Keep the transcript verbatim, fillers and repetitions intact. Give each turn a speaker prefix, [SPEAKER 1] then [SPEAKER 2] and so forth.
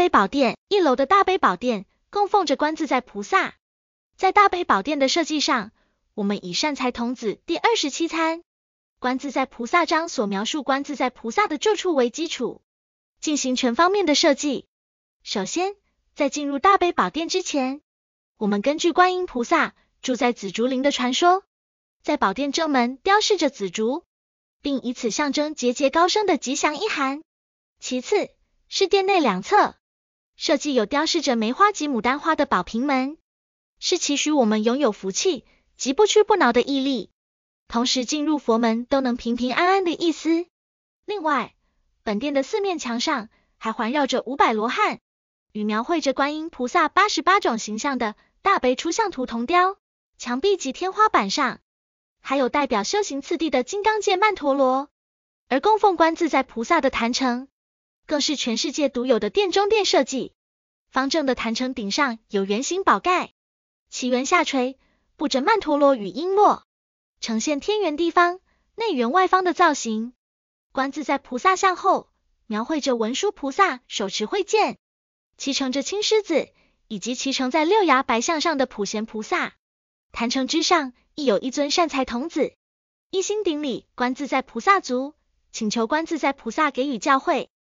[SPEAKER 1] 悲宝殿，一楼的大悲宝殿供奉着观自在菩萨。在大悲宝殿的设计上，我们以善财童子第二十七参观自在菩萨章所描述观自在菩萨的住处为基础，进行全方面的设计。首先，在进入大悲宝殿之前，我们根据观音菩萨住在紫竹林的传说，在宝殿正门雕饰着紫竹，并以此象征节节高升的吉祥意涵。其次是殿内两侧设计有雕饰着梅花及牡丹花的宝瓶门，是期许我们拥有福气及不屈不挠的毅力，同时进入佛门都能平平安安的意思。另外，本殿的四面墙上还环绕着五百罗汉，与描绘着观音菩萨八十八种形象的大悲出像图铜雕，墙壁及天花板上还有代表修行次第的金刚界曼陀罗。而供奉观自在菩萨的坛城更是全世界独有的殿中殿设计，方正的坛城顶上有圆形宝盖，其圆下垂，布着曼陀罗与璎珞，呈现天圆地方、内圆外方的造型。观自在菩萨像后描绘着文殊菩萨手持慧剑，骑乘着青狮子，以及骑乘在六牙白象上的普贤菩萨。坛城之上亦有一尊善财童子，一心顶礼观自在菩萨足，请求观自在菩萨给予教诲。